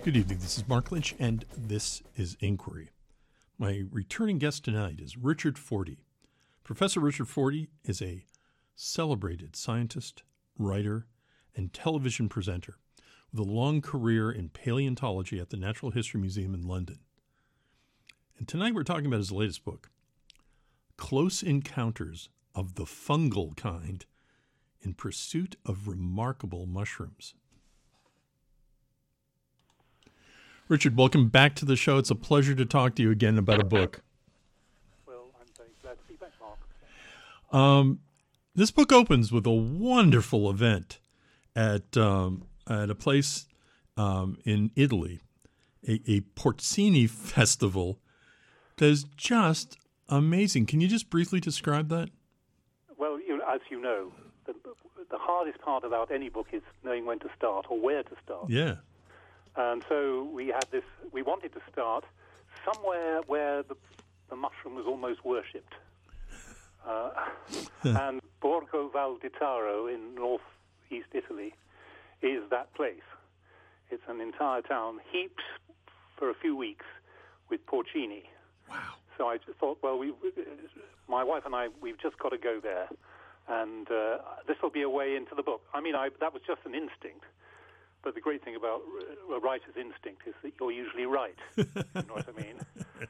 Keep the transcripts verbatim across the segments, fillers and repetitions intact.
Good evening. This is Mark Lynch, and this is Inquiry. My returning guest tonight is Richard Fortey. Professor Richard Fortey is a celebrated scientist, writer, and television presenter with a long career in paleontology at the Natural History Museum in London. And tonight we're talking about his latest book, Close Encounters of the Fungal Kind in Pursuit of Remarkable Mushrooms. Richard, welcome back to the show. It's a pleasure to talk to you again about a book. Well, I'm very glad to be back, Mark. Um, this book opens with a wonderful event at um, at a place um, in Italy, a, a Porcini festival that is just amazing. Can you just briefly describe that? Well, you, as you know, the, the hardest part about any book is knowing when to start or where to start. Yeah. And so we had this, we wanted to start somewhere where the, the mushroom was almost worshipped. Uh, and Borgo Val di Taro in northeast Italy is that place. It's an entire town heaped for a few weeks with porcini. Wow. So I just thought, well, we, my wife and I, we've just got to go there. And uh, this will be a way into the book. I mean, I, that was just an instinct. But the great thing about a writer's instinct is that you're usually right. You know what I mean?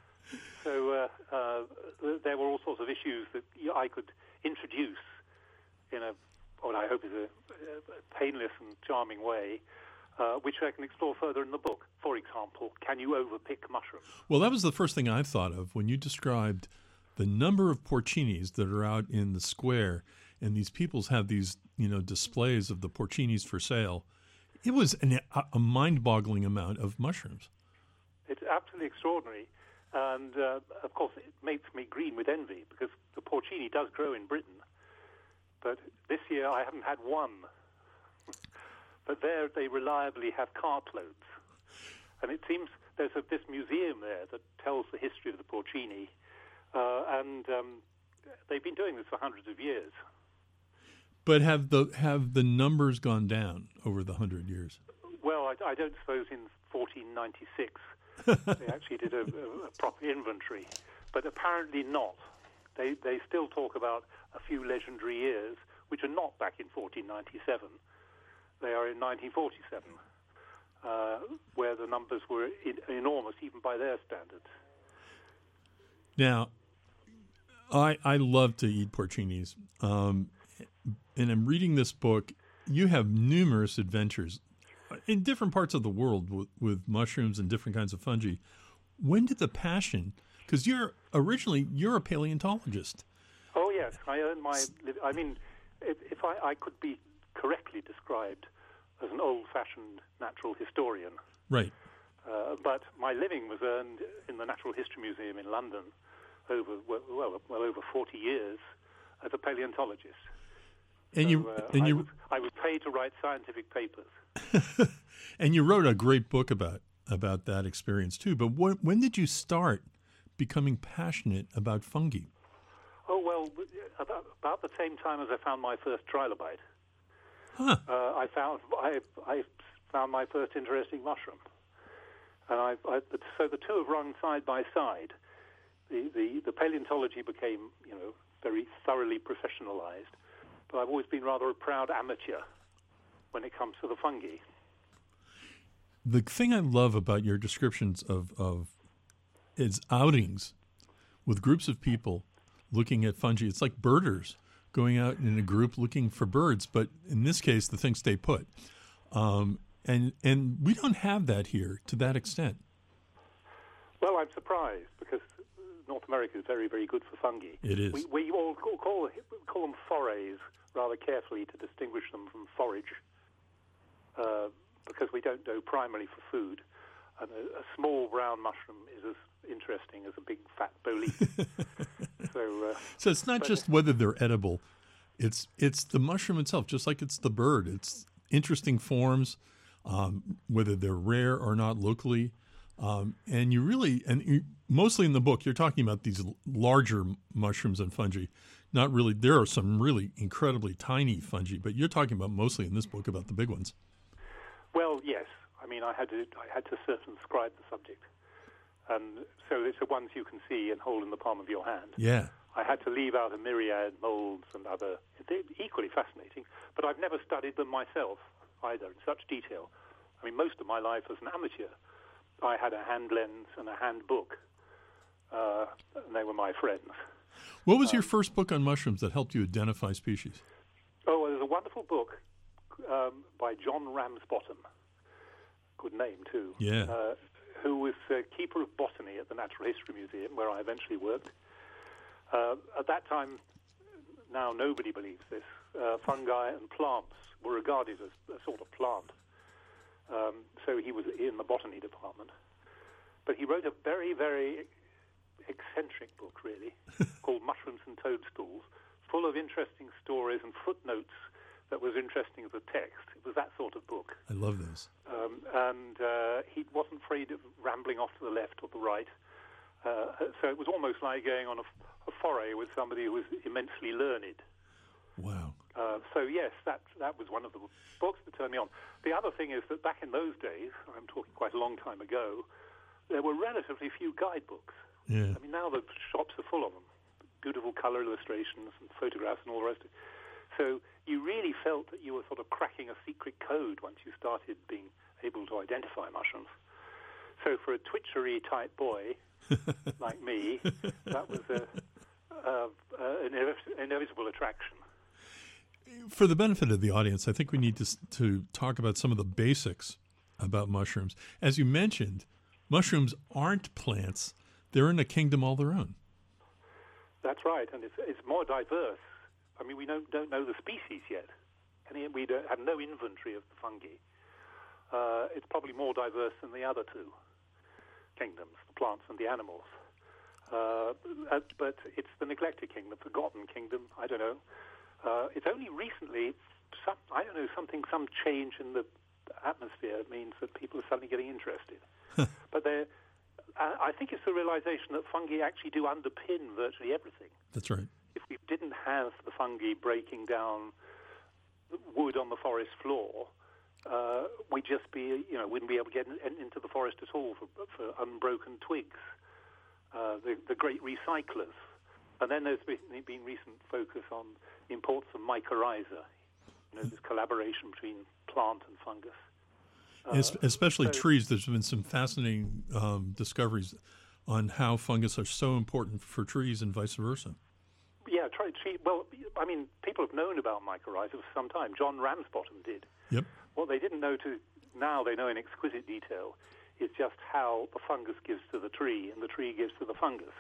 So uh, uh, there were all sorts of issues that I could introduce in a, what I hope is a, a painless and charming way, uh, which I can explore further in the book. For example, can you overpick mushrooms? Well, that was the first thing I thought of when you described the number of porcinis that are out in the square, and these peoples have these, you know, displays of the porcinis for sale. It was an, a mind-boggling amount of mushrooms. It's absolutely extraordinary. And, uh, of course, it makes me green with envy because the porcini does grow in Britain. But this year I haven't had one. But there they reliably have cartloads. And it seems there's a, this museum there that tells the history of the porcini. Uh, and um, they've been doing this for hundreds of years. But have the have the numbers gone down over the hundred years? Well, I, I don't suppose in fourteen ninety-six they actually did a, a, a proper inventory, but apparently not. They they still talk about a few legendary years, which are not back in fourteen ninety-seven. They are in nineteen forty-seven, uh, where the numbers were in, enormous, even by their standards. Now, I I love to eat porcinis. Um, And I'm reading this book. You have numerous adventures in different parts of the world with, with mushrooms and different kinds of fungi. When did the passion? Because you're originally you're a paleontologist. Oh yes, I earned my. I mean, if, if I, I could be correctly described as an old-fashioned natural historian, right? Uh, but my living was earned in the Natural History Museum in London over well, well, well over forty years as a paleontologist. And so, you, uh, and I you, was, I was paid to write scientific papers. And you wrote a great book about about that experience too. But when, when did you start becoming passionate about fungi? Oh well, about, about the same time as I found my first trilobite. Huh. Uh, I found I, I found my first interesting mushroom, and I, I so the two have run side by side. The, the the paleontology became you know very thoroughly professionalized. But I've always been rather a proud amateur when it comes to the fungi. The thing I love about your descriptions of, of is outings with groups of people looking at fungi. It's like birders going out in a group looking for birds, but in this case, the things stay put. Um, and and we don't have that here to that extent. Well, I'm surprised because North America is very, very good for fungi. It is. We, we all call, call, call them forays rather carefully to distinguish them from forage uh, because we don't go primarily for food. And a, a small brown mushroom is as interesting as a big fat bolete. so, uh, so it's not just whether they're edible. It's it's the mushroom itself, just like it's the bird. It's interesting forms, um, whether they're rare or not locally. Um, and you really, and you, mostly in the book, you're talking about these l- larger mushrooms and fungi. Not really, there are some really incredibly tiny fungi, but you're talking about mostly in this book about the big ones. Well, yes. I mean, I had to I had to circumscribe the subject, and so it's the ones you can see and hold in the palm of your hand. Yeah. I had to leave out a myriad molds and other, they're equally fascinating, but I've never studied them myself either in such detail. I mean, most of my life as an amateur, I had a hand lens and a handbook, uh, and they were my friends. What was um, your first book on mushrooms that helped you identify species? Oh, well, there's a wonderful book um, by John Ramsbottom, good name too, Yeah. uh, who was uh, keeper of botany at the Natural History Museum, where I eventually worked. Uh, at that time, now nobody believes this, uh, fungi and plants were regarded as a sort of plant. Um, so he was in the botany department. But he wrote a very, very eccentric book, really, called Mushrooms and Toadstools, full of interesting stories and footnotes that was interesting as a text. It was that sort of book. I love those. Um, and uh, he wasn't afraid of rambling off to the left or the right. Uh, so it was almost like going on a, a foray with somebody who was immensely learned. Wow. Uh, so yes, that that was one of the books that turned me on. The other thing is that back in those days, I'm talking quite a long time ago, there were relatively few guidebooks. Yeah. I mean, now the shops are full of them, beautiful color illustrations and photographs and all the rest of it. So you really felt that you were sort of cracking a secret code once you started being able to identify mushrooms. So for a twitchery type boy like me, that was a, a, a, an inevitable attraction. For the benefit of the audience, I think we need to to talk about some of the basics about mushrooms. As you mentioned, mushrooms aren't plants. They're in a kingdom all their own. That's right, and it's, it's more diverse. I mean, we don't, don't know the species yet, and we don't, have no inventory of the fungi. Uh, it's probably more diverse than the other two kingdoms, the plants and the animals. Uh, but it's the neglected kingdom, the forgotten kingdom, I don't know. Uh, it's only recently, some, I don't know, something, some change in the atmosphere means that people are suddenly getting interested. But they're, I think it's the realization that fungi actually do underpin virtually everything. That's right. If we didn't have the fungi breaking down wood on the forest floor, uh, we'd just be, you know, wouldn't be able to get in, into the forest at all for, for unbroken twigs. Uh, the, the great recyclers. And then there's been, been recent focus on the importance of mycorrhiza, you know, this collaboration between plant and fungus. Uh, Es- especially so, trees. There's been some fascinating um, discoveries on how fungus are so important for trees and vice versa. Yeah, try, tree, well, I mean, people have known about mycorrhiza for some time. John Ramsbottom did. Yep. What they didn't know to now they know in exquisite detail is just how the fungus gives to the tree and the tree gives to the fungus.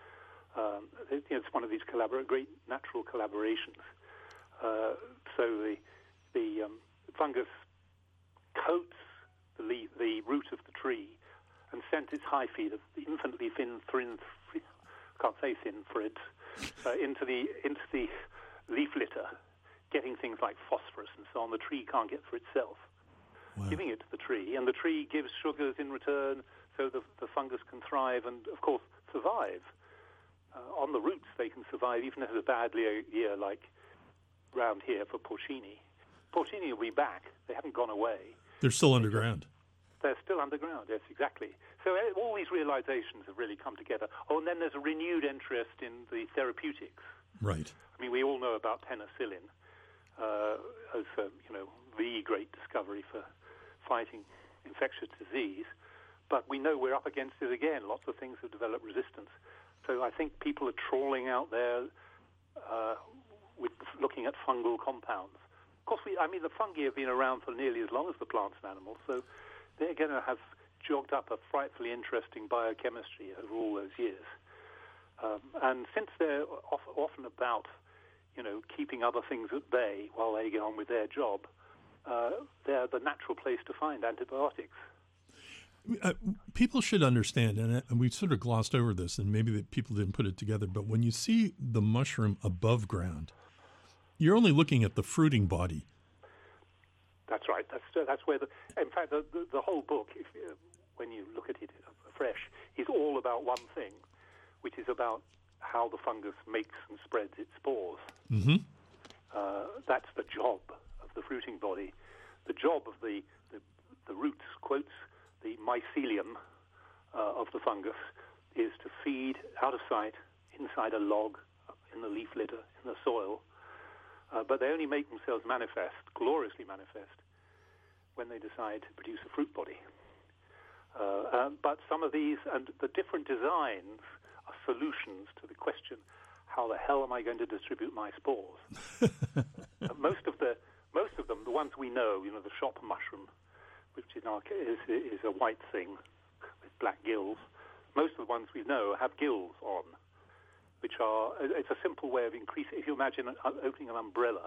Um, it, it's one of these collabor- great natural collaborations. Uh, so the the um, fungus coats the leaf, the root of the tree, and sent its hyphae, the infinitely thin, thin, can't say thin threads, uh, into the into the leaf litter, getting things like phosphorus and so on. The tree can't get for itself, Wow. giving it to the tree, and the tree gives sugars in return, so the, the fungus can thrive and, of course, survive. Uh, on the roots, they can survive even if it's a bad year like round here for porcini. Porcini will be back. They haven't gone away. They're still underground. They're still underground, yes, exactly. So uh, all these realizations have really come together. Oh, and then there's a renewed interest in the therapeutics. Right. I mean, we all know about penicillin uh, as, uh, you know, the great discovery for fighting infectious disease. But we know we're up against it again. Lots of things have developed resistance. So I think people are trawling out there uh, with looking at fungal compounds. Of course, we, I mean, the fungi have been around for nearly as long as the plants and animals, so they're going to have jogged up a frightfully interesting biochemistry over all those years. Um, and since they're off, often about, you know, keeping other things at bay while they get on with their job, uh, they're the natural place to find antibiotics. Uh, people should understand, and, and we sort of glossed over this, and maybe that people didn't put it together, but when you see the mushroom above ground, you're only looking at the fruiting body. That's right. That's uh, that's where the. In fact, the the, the whole book, if uh, when you look at it afresh, is all about one thing, which is about how the fungus makes and spreads its spores. Mm-hmm. Uh, that's the job of the fruiting body. The job of the, the the roots, quotes, the mycelium uh, of the fungus is to feed out of sight inside a log, in the leaf litter, in the soil. Uh, but they only make themselves manifest, gloriously manifest, when they decide to produce a fruit body. Uh, um, but some of these, and the different designs are solutions to the question, how the hell am I going to distribute my spores? uh, most of the most of them, the ones we know, you know, the shop mushroom, which in our case is, is a white thing with black gills. Most of the ones we know have gills on, which are, it's a simple way of increasing. If you imagine opening an umbrella,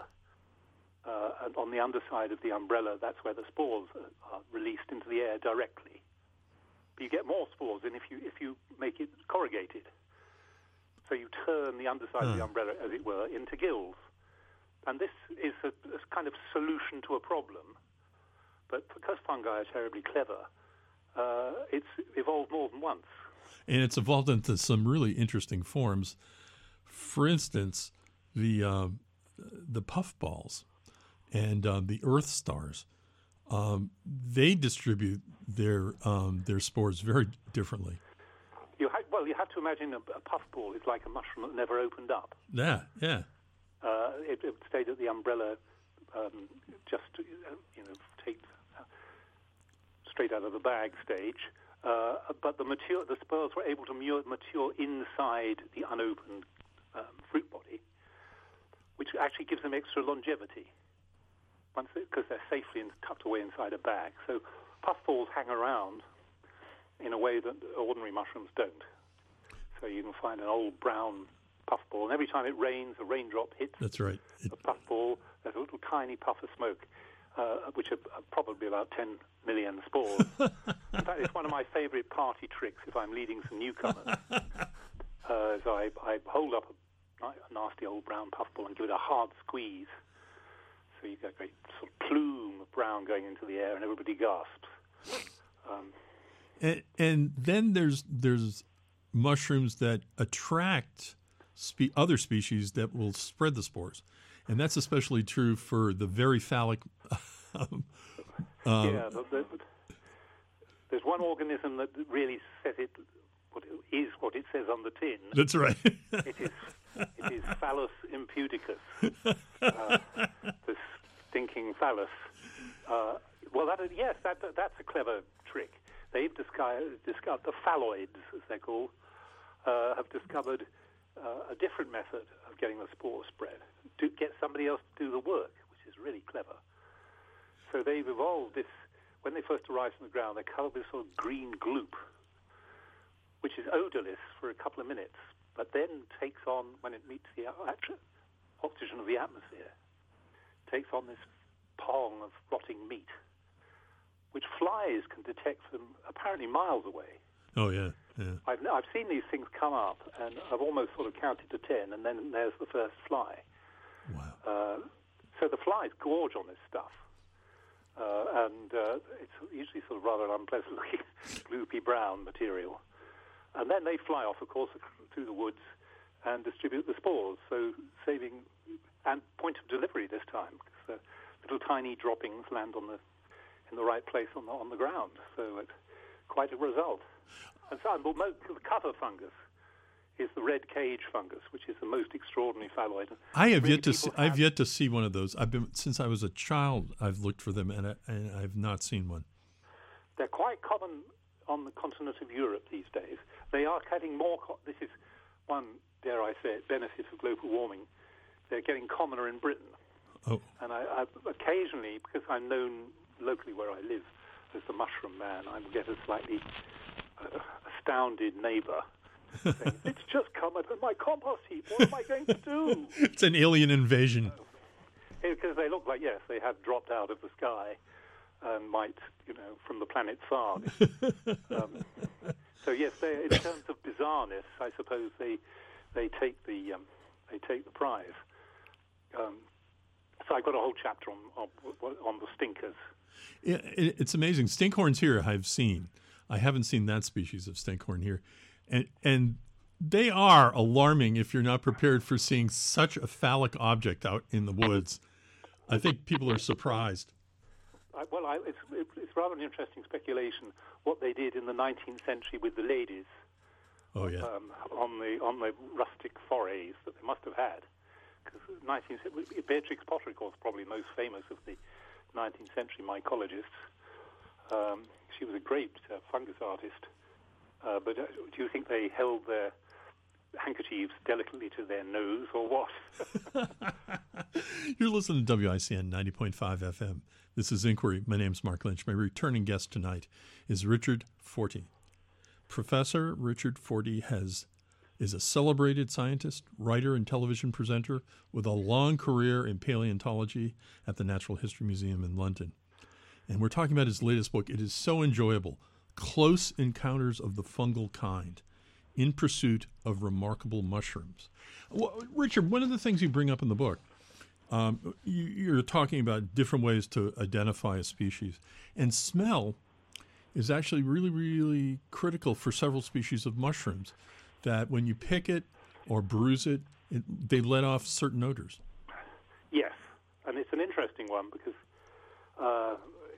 uh, and on the underside of the umbrella, that's where the spores are released into the air directly. But you get more spores in if you if you make it corrugated. So you turn the underside mm. of the umbrella, as it were, into gills. And this is a, a kind of solution to a problem. But because fungi are terribly clever, uh, it's evolved more than once. And it's evolved into some really interesting forms. For instance, the uh, the puffballs and uh, the earth stars, um, they distribute their um, their spores very differently. You ha- well, you have to imagine a, a puffball is like a mushroom that never opened up. Yeah, yeah. Uh, it, it stayed at the umbrella, um, just to, uh, you know, take uh, straight out of the bag stage. Uh, but the mature, the spores were able to mature, mature inside the unopened um, fruit body, which actually gives them extra longevity, once because they, they're safely in, tucked away inside a bag. So puffballs hang around in a way that ordinary mushrooms don't. So you can find an old brown puffball, and every time it rains, a raindrop hits That's right. It... the puffball. There's a little tiny puff of smoke, uh, which are probably about ten million spores. In fact, it's one of my favorite party tricks if I'm leading some newcomers. uh, so I, I hold up a, a nasty old brown puffball and give it a hard squeeze. So you get a great sort of plume of brown going into the air, and everybody gasps. Um, and, and then there's there's mushrooms that attract spe- other species that will spread the spores, and that's especially true for the very phallic. um, yeah, the, the, there's one organism that really says it what it is what it says on the tin. That's right. it is it is Phallus impudicus, uh, the stinking phallus. Uh, well, that is, yes, that, that that's a clever trick. They've discovered, discovered the phalloids, as they're called, uh, have discovered uh, a different method of getting the spore spread, to get somebody else to do the work, which is really clever. So they've evolved this, when they first arrive from the ground, they're covered with sort of green gloop, which is odorless for a couple of minutes, but then takes on, when it meets the oxygen of the atmosphere, takes on this pong of rotting meat, which flies can detect from apparently miles away. Oh, yeah, yeah. I've, I've seen these things come up, and I've almost sort of counted to ten, and then there's the first fly. Wow. Uh, so the flies gorge on this stuff, uh, and uh, it's usually sort of rather unpleasant-looking, gloopy brown material. And then they fly off, of course, through the woods and distribute the spores, so saving, and point of delivery this time, because the little tiny droppings land on the in the right place on the on the ground. So it's quite a result. And so the cover fungus is the red cage fungus, which is the most extraordinary phalloid. I have really yet to see, have, I've yet to see one of those. I've been since I was a child. I've looked for them, and, I, and I've not seen one. They're quite common on the continent of Europe these days. They are getting more. Co- this is one, dare I say it, benefit of global warming. They're getting commoner in Britain. Oh. And I, I occasionally, because I'm known locally where I live as the mushroom man, I get a slightly uh, astounded neighbour saying, "It's just come out of my compost heap. What am I going to do?" It's an alien invasion. Because they look like, yes, they have dropped out of the sky and might, you know, from the planet Sarg. um, so yes, they, in terms of bizarreness, I suppose they they take the um, they take the prize. Um, so I've got a whole chapter on on, on the stinkers. Yeah, it, it's amazing. Stinkhorns here I've seen. I haven't seen that species of stinkhorn here, and and they are alarming if you're not prepared for seeing such a phallic object out in the woods. I think people are surprised. I, well, I, it's, it's rather an interesting speculation what they did in the nineteenth century with the ladies. Oh yeah. Um, on the on the rustic forays that they must have had, because nineteenth Beatrix Potter, of course, probably most famous of the nineteenth century mycologists. Um, she was a great uh, fungus artist. Uh, but uh, do you think they held their handkerchiefs delicately to their nose, or what? You're listening to W I C N ninety point five F M. This is Inquiry. My name's Mark Lynch. My returning guest tonight is Richard Fortey. Professor Richard Fortey has is a celebrated scientist, writer, and television presenter with a long career in paleontology at the Natural History Museum in London. And we're talking about his latest book. It is so enjoyable. Close Encounters of the Fungal Kind, in Pursuit of Remarkable Mushrooms. Well, Richard, one of the things you bring up in the book, um, you, you're talking about different ways to identify a species. And smell is actually really, really critical for several species of mushrooms, that when you pick it or bruise it, it they let off certain odors. Yes, and it's an interesting one because uh,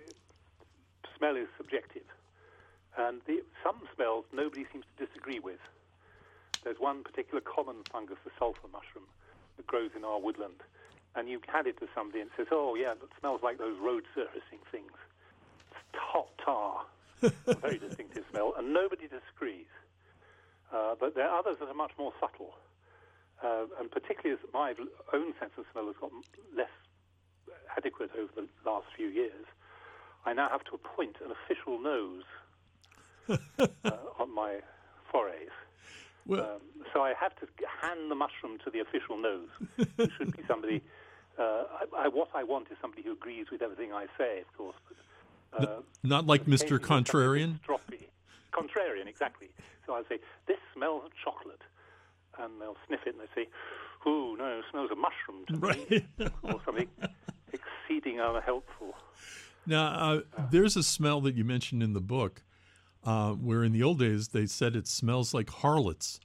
smell is subjective. And the, some smells nobody seems to disagree with. There's one particular common fungus, the sulfur mushroom, that grows in our woodland. And you hand it to somebody and says, oh, yeah, it smells like those road surfacing things. It's hot tar, a very distinctive smell, and nobody disagrees. Uh, but there are others that are much more subtle. Uh, and particularly as my own sense of smell has gotten less adequate over the last few years, I now have to appoint an official nose uh, on my forays. Well, um, so I have to hand the mushroom to the official nose, who should be somebody. Uh, I, I, what I want is somebody who agrees with everything I say, of course. But, uh, not like Mister Contrarian? Contrarian, exactly. So I say, this smells of chocolate. And they'll sniff it and they say, ooh, no, it smells of mushroom to right. me. Or something exceeding unhelpful. Now, uh, uh, there's a smell that you mentioned in the book uh, where in the old days they said it smells like harlots.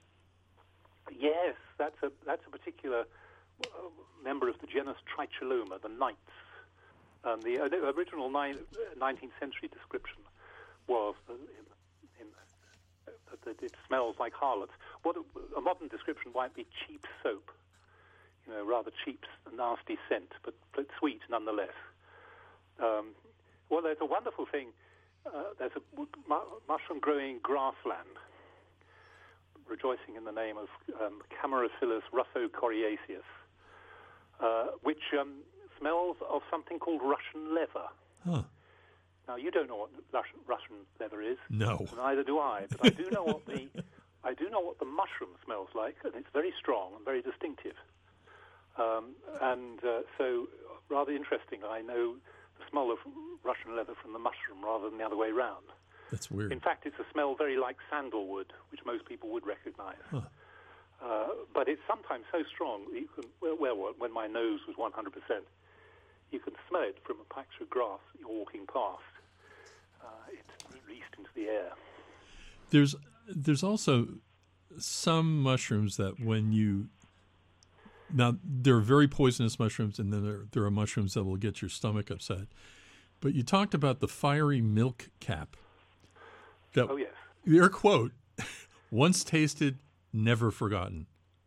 Yes, that's a, that's a particular uh, member of the genus Tricholoma, the knights. Um, the uh, original ni- nineteenth century description was uh, in, in, uh, that it smells like harlots. What a, a modern description might be cheap soap, you know, rather cheap, nasty scent, but, but sweet nonetheless. Um, well, there's a wonderful thing. Uh, there's a mu- mushroom growing grassland, rejoicing in the name of um, Camerophilus russocoriaceus, uh, which um, smells of something called Russian leather. Huh. Now, you don't know what Russian, Russian leather is. No. Neither do I. But I do know what the I do know what the mushroom smells like, and it's very strong and very distinctive. Um, and uh, so, rather interesting. I know the smell of Russian leather from the mushroom rather than the other way round. That's weird. In fact, it's a smell very like sandalwood, which most people would recognize. Huh. Uh, but it's sometimes so strong that you can, well, well, when my nose was one hundred percent, you can smell it from a patch of grass you're walking past. Uh, it's released into the air. There's there's also some mushrooms that when you... Now, there are very poisonous mushrooms, and then there, there are mushrooms that will get your stomach upset. But you talked about the fiery milk cap. That, oh, yes. Your quote, once tasted, never forgotten.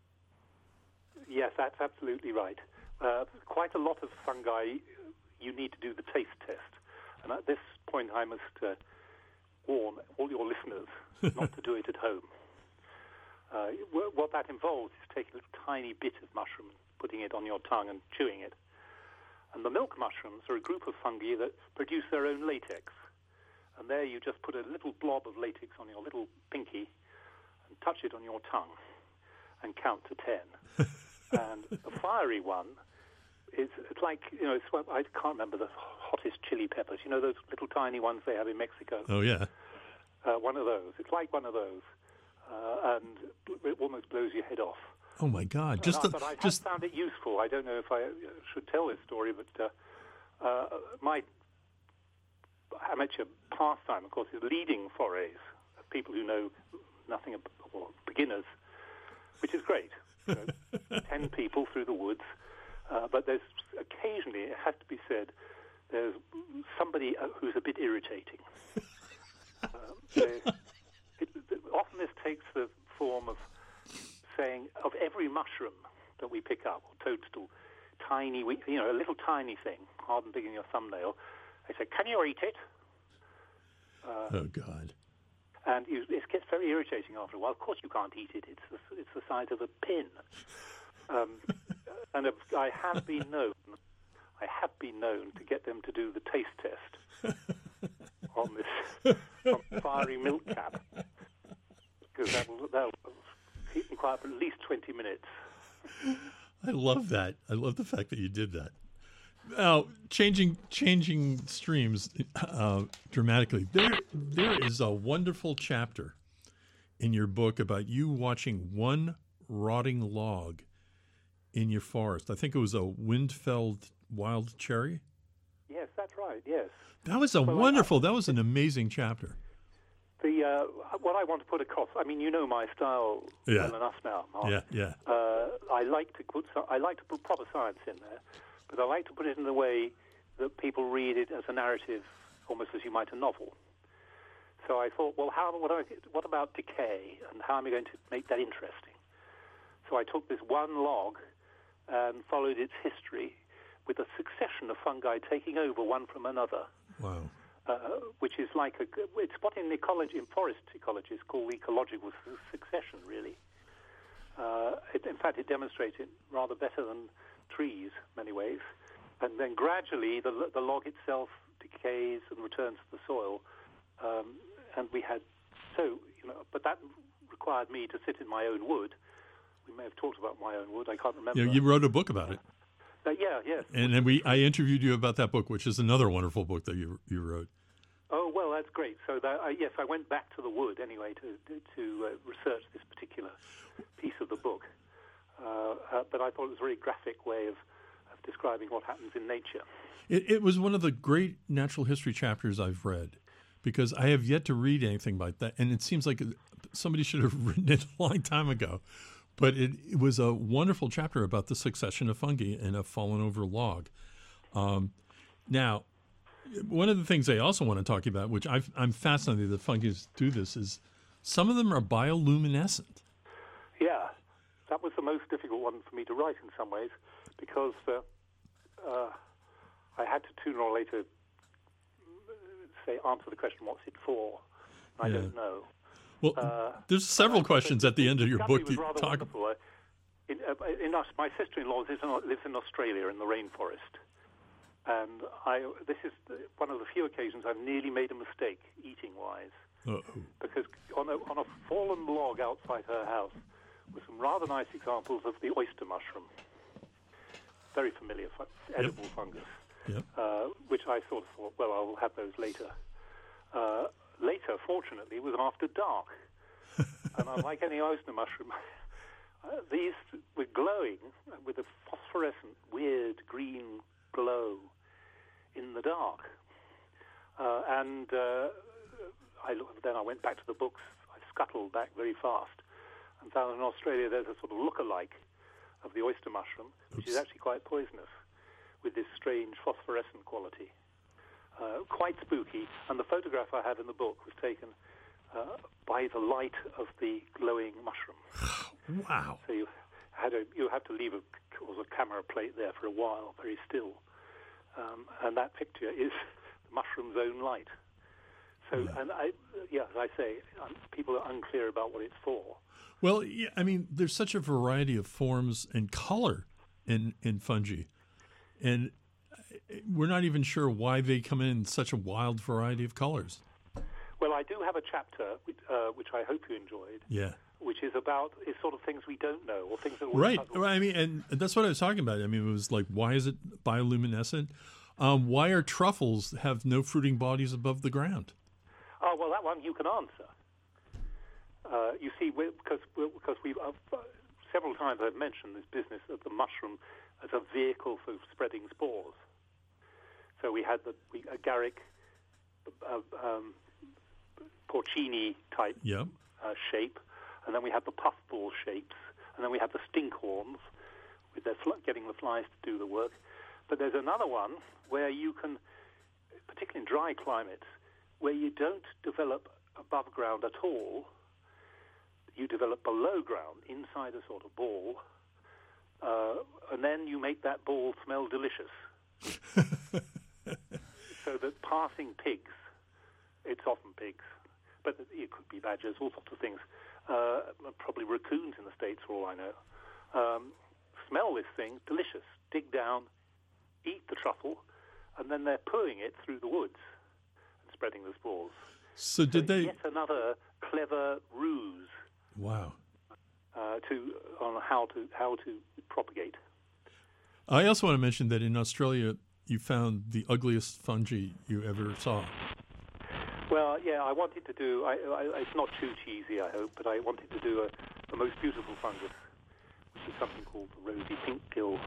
Yes, that's absolutely right. Uh, quite a lot of fungi, you need to do the taste test. And at this point, I must uh, warn all your listeners not to do it at home. Uh, what that involves is taking a little tiny bit of mushroom, putting it on your tongue and chewing it. And the milk mushrooms are a group of fungi that produce their own latex. And there you just put a little blob of latex on your little pinky and touch it on your tongue and count to ten. And the fiery one is, it's like, you know, it's, I can't remember the hottest chili peppers. You know those little tiny ones they have in Mexico? Oh, yeah. Uh, one of those. It's like one of those. Uh, and it almost blows your head off. Oh, my God. Just I, the, but I just... have found it useful. I don't know if I should tell this story, but uh, uh, my amateur pastime, of course, is leading forays of people who know nothing about, well, beginners, which is great. You know, ten people through the woods. Uh, but there's occasionally, it has to be said, there's somebody who's a bit irritating. um, they, it, often this takes the form of saying, of every mushroom that we pick up, or toadstool, tiny, you know, a little tiny thing, hard and big in your thumbnail, they say, can you eat it? Uh, oh, God. And you, it gets very irritating after a while. Of course you can't eat it. It's the, it's the size of a pin. Um, and I have been known, I have been known to get them to do the taste test on this on fiery milk cap, because that'll, that'll keep them quiet for at least twenty minutes. I love that. I love the fact that you did that. Now, changing changing streams uh, dramatically. There, there is a wonderful chapter in your book about you watching one rotting log in your forest. I think it was a wind-felled wild cherry. Yes, that's right. Yes. That was a well, wonderful. I, that was an amazing chapter. The uh, what I want to put across. I mean, you know my style yeah. well enough now, Mark. Yeah, yeah. Uh, I like to put I like to put proper science in there, but I like to put it in the way that people read it as a narrative, almost as you might a novel. So I thought, well, how what, I, what about decay, and how am I going to make that interesting? So I took this one log and followed its history with a succession of fungi taking over one from another. Wow. Uh, which is like a, it's what in ecology, in forest ecology is called ecological succession, really. Uh, it, in fact, it demonstrates it rather better than trees, in many ways. And then gradually, the, the log itself decays and returns to the soil. Um, and we had, so, you know, but that required me to sit in my own wood. We may have talked about my own wood, I can't remember. Yeah, you wrote a book about it. Uh, yeah, yes. And then we, I interviewed you about that book, which is another wonderful book that you you wrote. Oh, well, that's great. So, that, uh, yes, I went back to the wood anyway to to uh, research this particular piece of the book. Uh, uh, but I thought it was a very graphic way of, of describing what happens in nature. It, it was one of the great natural history chapters I've read, because I have yet to read anything like that. And it seems like somebody should have written it a long time ago. But it, it was a wonderful chapter about the succession of fungi in a fallen over log. Um, now, one of the things I also want to talk about, which I've, I'm fascinated that fungi do this, is some of them are bioluminescent. Yeah, that was the most difficult one for me to write in some ways, because uh, uh, I had to sooner or later say, answer the question, what's it for? I yeah. don't know. Well, uh, there's several questions at the end of your book. Was rather talk wonderful. Uh, in, uh, in us, my sister-in-law lives in, lives in Australia in the rainforest, and I. This is one of the few occasions I've nearly made a mistake eating-wise, Uh-oh. because on a, on a fallen log outside her house were some rather nice examples of the oyster mushroom, very familiar, edible yep. fungus, yep. uh, which I sort of thought, well, I'll have those later. Uh, Later, fortunately, was after dark. And unlike any oyster mushroom, uh, these were glowing with a phosphorescent, weird green glow in the dark. Uh, and uh, I looked, then I went back to the books. I scuttled back very fast and found in Australia there's a sort of look-alike of the oyster mushroom, which Oops. is actually quite poisonous, with this strange phosphorescent quality. Uh, quite spooky, and the photograph I have in the book was taken uh, by the light of the glowing mushroom. Wow! So you had a, you have to leave a, a camera plate there for a while, very still, um, and that picture is the mushroom's own light. So, yeah. and I, yeah, as I say, um, people are unclear about what it's for. Well, yeah, I mean, there's such a variety of forms and color in in fungi, and we're not even sure why they come in such a wild variety of colors. Well, I do have a chapter which, uh, which I hope you enjoyed. Yeah. Which is about is sort of things we don't know or things that we're right. Right. I mean, and that's what I was talking about. I mean, it was like, why is it bioluminescent? Um, why are truffles have no fruiting bodies above the ground? Oh well, that one you can answer. Uh, you see, we're, because we're, because we've uh, several times I've mentioned this business of the mushroom as a vehicle for spreading spores. So we had the we, agaric, uh, um, porcini type yep. uh, shape, and then we had the puffball shapes, and then we had the stinkhorns with their fl- getting the flies to do the work. But there's another one where you can particularly in dry climates, where you don't develop above ground at all. You develop below ground, inside a sort of ball, uh, and then you make that ball smell delicious. So that passing pigs, it's often pigs, but it could be badgers, all sorts of things, uh, probably raccoons in the States for all I know, um, smell this thing delicious, dig down, eat the truffle, and then they're pulling it through the woods and spreading the spores. So did so they... Yet another clever ruse. Wow. Uh, to on how to how to propagate. I also want to mention that in Australia you found the ugliest fungi you ever saw. Well, yeah, I wanted to do. I, I, it's not too cheesy, I hope, but I wanted to do a, the most beautiful fungus, which is something called the rosy pink gill.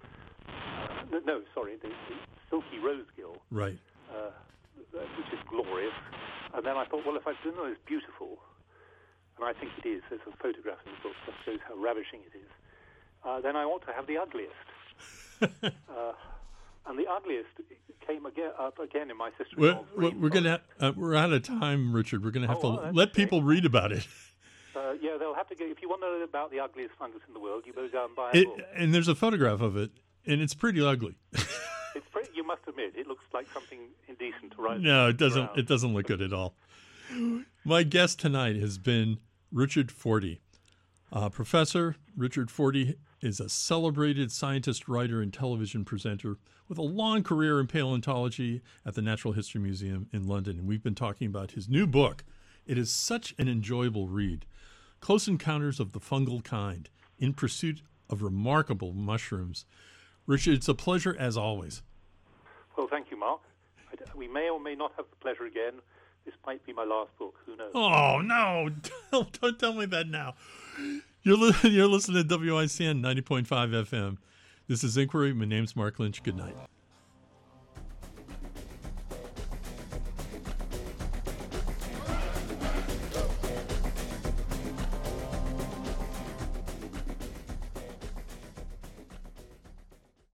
Uh, no, no, sorry, the, the silky rose gill. Right. Uh, which is glorious. And then I thought, well, if I've done those beautiful. And I think it is. There's a photograph in the book that shows how ravishing it is. Uh, then I ought to have the ugliest. uh, and the ugliest came again, up again in my sister-in-law's We're, we're going to. Uh, we're out of time, Richard. We're going to have oh, to well, let okay. people read about it. Uh, yeah, they'll have to go. If you want to know about the ugliest fungus in the world, you better go and buy a It, book. and there's a photograph of it, and it's pretty ugly. It's pretty. You must admit, it looks like something indecent to write. No, it doesn't. around. It doesn't look good at all. My guest tonight has been Richard Fortey. Uh, Professor Richard Fortey is a celebrated scientist, writer, and television presenter with a long career in paleontology at the Natural History Museum in London. And we've been talking about his new book. It is such an enjoyable read. Close Encounters of the Fungal Kind, in Pursuit of Remarkable Mushrooms. Richard, it's a pleasure as always. Well, thank you, Mark. We may or may not have the pleasure again. This might be my last book. Who knows? Oh, no. Don't, don't tell me that now. You're, li- you're listening to W I C N ninety point five F M. This is Inquiry. My name's Mark Lynch. Good night.